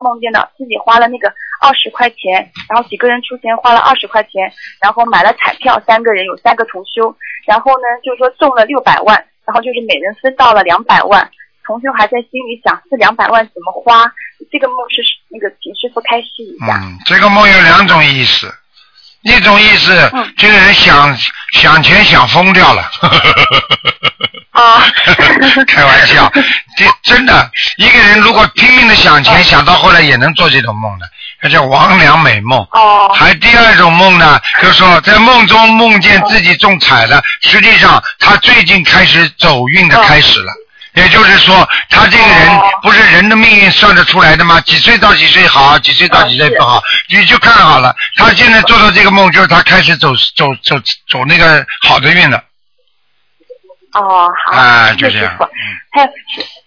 梦见到自己花了那个20块钱，然后几个人出钱花了20块钱，然后买了彩票，3个人有3个同修，然后呢就是说中了600万，然后就是每人分到了200万，同修还在心里想这200万怎么花，这个梦是那个请师傅开示一下。 这个梦有2种意思，一种意思，这个人想钱想疯掉了。开玩笑，这真的，一个人如果拼命的想钱，想到后来也能做这种梦的，那叫魍魉美梦。还第2种梦呢，就是说在梦中梦见自己中彩了，实际上他最近开始走运的开始了。也就是说，他这个人不是人的命运算得出来的吗？几岁到几岁好，几岁到几岁不好，你就看好了。他现在做到这个梦，就是他开始走那个好的运了。 好， 就这样。 还有